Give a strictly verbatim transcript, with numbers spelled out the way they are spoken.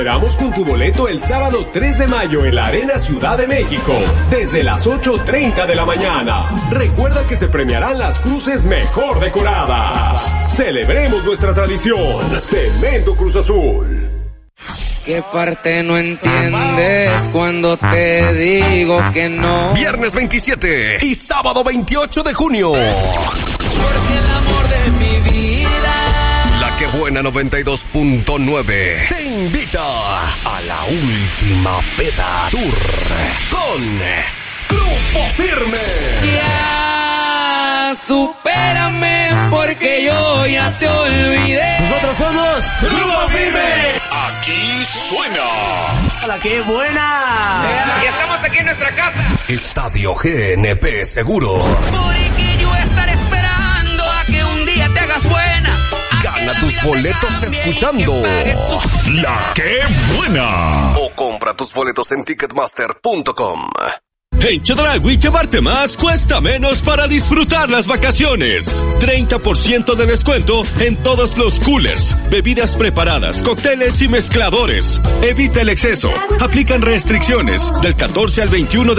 Esperamos con tu boleto el sábado tres de mayo en la Arena Ciudad de México, desde las ocho treinta de la mañana. Recuerda que se premiarán las cruces mejor decoradas. Celebremos nuestra tradición. Cemento Cruz Azul. ¿Qué parte no entiendes cuando te digo que no? Viernes veintisiete y sábado veintiocho de junio. Porque el amor de mi vida. La Que Buena noventa y dos punto nueve te invita a la última peda tour con Grupo Firme. Ya, supérame porque yo ya te olvidé. Nosotros somos Grupo Firme. Aquí suena La Que Buena. Y estamos aquí en nuestra casa. Estadio G N P Seguro. Porque yo estaré esperando a que un día te hagas buena. Gana tus boletos escuchando La Que Buena. O compra tus boletos en ticketmaster punto com. En Chedraui llevarte más cuesta menos para disfrutar las vacaciones. treinta por ciento de descuento en todos los coolers, bebidas preparadas, cócteles y mezcladores. Evita el exceso. Aplican restricciones del catorce al veintiuno de